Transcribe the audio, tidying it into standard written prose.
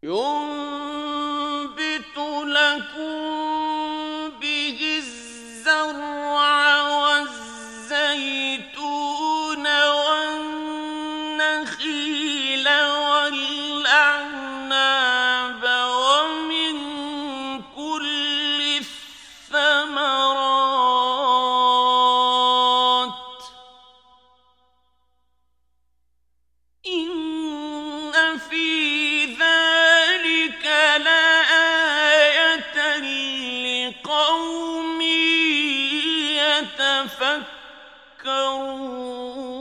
ينبت لكم به الزرع والزيتون والنخيل والأعناب ومن كل الثمرات إن في ذلك لآية لقوم يتفكرون